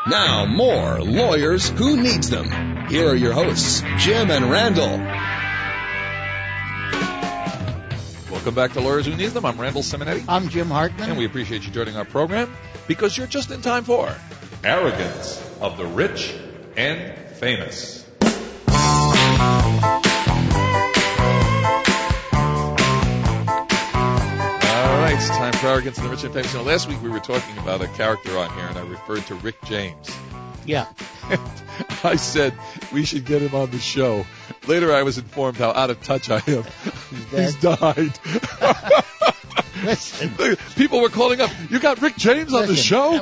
Now, more Lawyers Who Needs Them. Here are your hosts, Jim and Randall. Welcome back to Lawyers Who Need Them. I'm Randall Simonetti. I'm Jim Hartman. And we appreciate you joining our program because you're just in time for Arrogance of the Rich and Famous. All right, it's time for Arrogance of the Rich and Famous. Now, last week we were talking about a character on here, and I referred to Rick James. Yeah. I said we should get him on the show. Later I was informed how out of touch I am. He's died. Listen. People were calling up, you got Rick James on the show?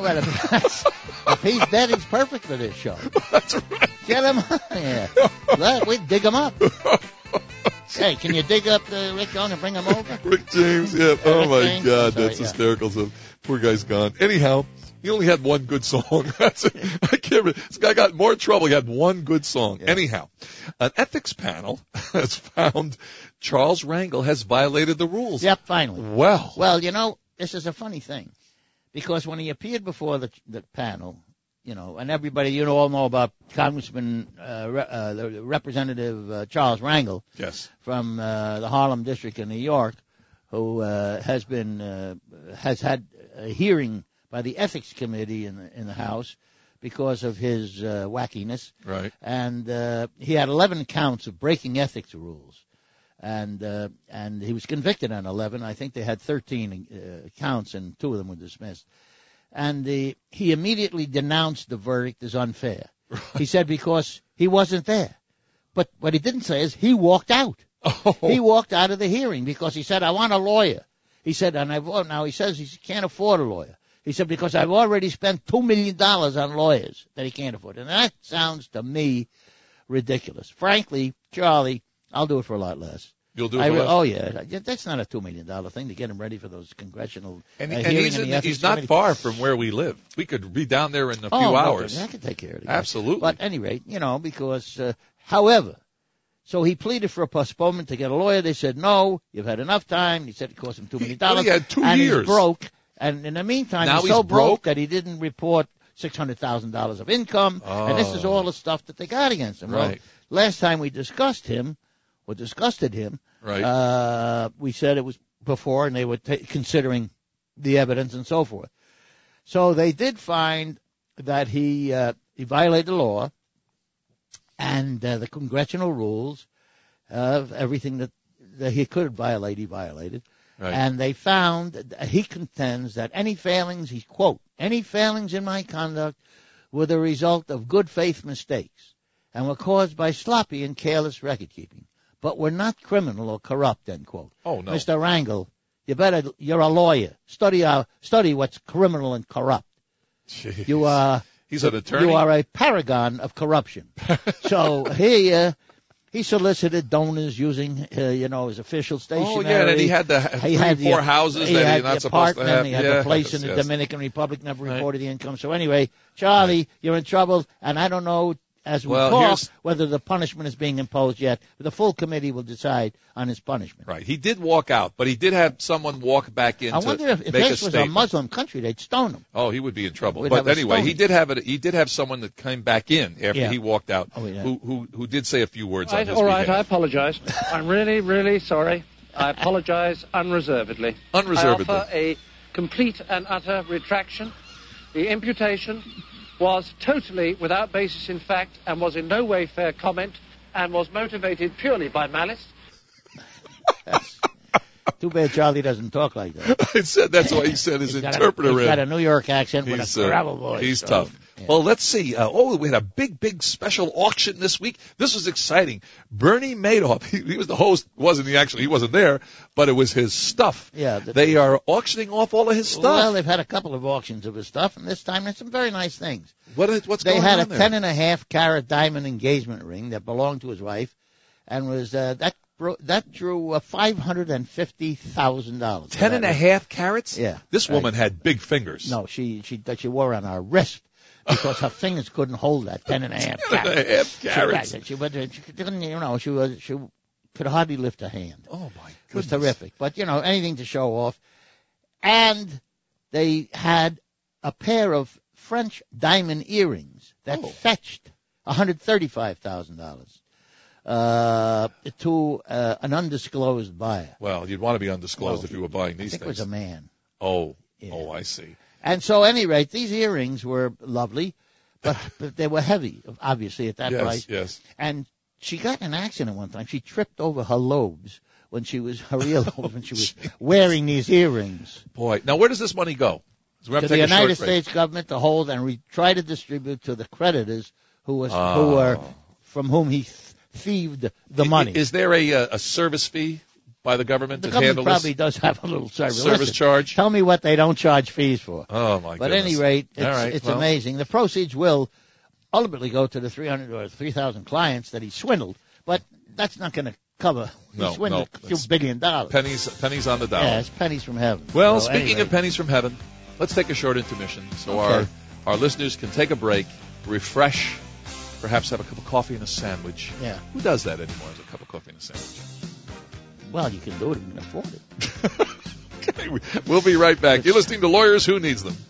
If he's dead, he's perfect for this show. That's right. Get him on here. We dig him up. Hey, can you dig up Rick Jones and bring him over? Rick James, yeah. Oh, my James? God, Sorry, that's hysterical. So, poor guy's gone. Anyhow, he only had one good song. That's it. I can't remember. This guy got more trouble. He had one good song. Yeah. Anyhow, an ethics panel has found Charles Rangel has violated the rules. Yep, finally. Well, you know, this is a funny thing. Because when he appeared before the panel, you know, and everybody, you all know about Congressman, Representative Charles Rangel. Yes. From the Harlem District in New York, who has had a hearing by the Ethics Committee in the House because of his wackiness. Right. And he had 11 counts of breaking ethics rules. And he was convicted on 11. I think they had 13 counts, and 2 of them were dismissed. And he immediately denounced the verdict as unfair. Right. He said because he wasn't there. But what he didn't say is he walked out. Oh. He walked out of the hearing because he said, I want a lawyer. He said, now he says he can't afford a lawyer. He said, because I've already spent $2 million on lawyers that he can't afford. And that sounds to me ridiculous. Frankly, Charlie, I'll do it for a lot less. You'll do it for less? Oh, yeah. That's not a $2 million thing to get him ready for those congressional hearings. And he's not far from where we live. We could be down there in a few hours. I could take care of it. Absolutely. But at any rate, you know, because, however, so he pleaded for a postponement to get a lawyer. They said, no, you've had enough time. He said it cost him $2 million. He had 2 years. And he's broke. And in the meantime, now he's so broke that he didn't report $600,000 of income. Oh. And this is all the stuff that they got against him. Right. Well, last time we discussed him, or disgusted him, right. We said it was before, and they were considering the evidence and so forth. So they did find that he violated the law and the congressional rules of everything that he could violate, he violated. Right. And they found that he contends that any failings, he quote, any failings in my conduct were the result of good faith mistakes and were caused by sloppy and careless record keeping, but were not criminal or corrupt, end quote. Oh, no. Mr. Rangel, you're a lawyer. Study what's criminal and corrupt. Jeez. He's an attorney. You are a paragon of corruption. So he solicited donors using, his official stationery. Oh, yeah, and he had the 4 houses that he's not supposed to have. He had the place in the Dominican Republic, never reported the income. So anyway, Charlie, you're in trouble, and I don't know, as we talk, whether the punishment is being imposed yet. But the full committee will decide on his punishment. Right. He did walk out, but he did have someone walk back in. I wonder if this was a Muslim country, they'd stone him. Oh, he would be in trouble. But anyway, he did have someone that came back in after he walked out, who did say a few words on his behalf. All right, I apologize. I'm really, really sorry. I apologize unreservedly. Unreservedly. I offer a complete and utter retraction. The imputation was totally without basis in fact and was in no way fair comment and was motivated purely by malice. Too bad Charlie doesn't talk like that. That's why he said his interpreter. He's got a New York accent with a gravel voice. He's tough. Yeah. Well, let's see. We had a big special auction this week. This was exciting. Bernie Madoff, he was the host. He wasn't there, but it was his stuff. Yeah. They are auctioning off all of his stuff. Well, they've had a couple of auctions of his stuff, and this time there's some very nice things. What's going on there? They had a 10.5 carat diamond engagement ring that belonged to his wife, and was that drew $550,000. 10.5 carats? Yeah. This woman had big fingers. No, she wore on her wrist because her fingers couldn't hold that 10.5 carats. 10.5 carats. She could hardly lift her hand. Oh my goodness. It was terrific. But anything to show off. And they had a pair of French diamond earrings that fetched $135,000 to an undisclosed buyer. Well, you'd want to be undisclosed if you were buying these things. I think it was a man. Oh, Yeah. oh, I see. And so, at any rate, these earrings were lovely, but they were heavy, obviously, at that price. Yes. And she got in an accident one time. She tripped over her lobes when she was wearing these earrings. Boy, now where does this money go? So we have To to the take a short United break. States government to hold and try to distribute to the creditors who were from whom he thieved the money. Is there a service fee by the government The to government handle probably this? does have a little service. Service charge? Tell me what they don't charge fees for. Oh, my But goodness. at any rate, All right, it's well, amazing. The proceeds will ultimately go to the 300 or 3,000 clients that he swindled, but that's not going to cover. He swindled a few $1 billion. Pennies on the dollar. Yeah, it's pennies from heaven. Well, So speaking anyway, of pennies from heaven, let's take a short intermission so Okay. our listeners can take a break, refresh, perhaps have a cup of coffee and a sandwich. Yeah. Who does that anymore, has a cup of coffee and a sandwich? well, you can do it if you can afford it. Okay, we'll be right back. You're listening to Lawyers Who Needs Them.